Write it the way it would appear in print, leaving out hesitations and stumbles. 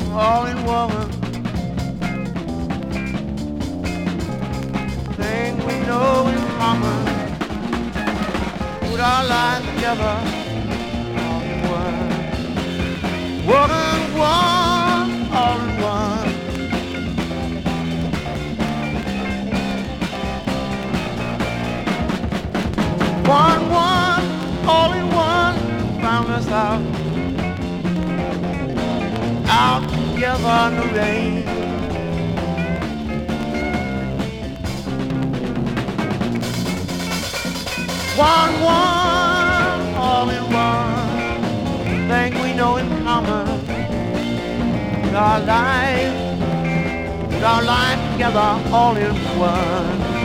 all in one. Thing we know in common. Put our lives together, all in one. One and one, all in one. One, one, all in one. Found us out together in the rain. One, one, all in one. Thing we know in common. Put our lives together, all in one.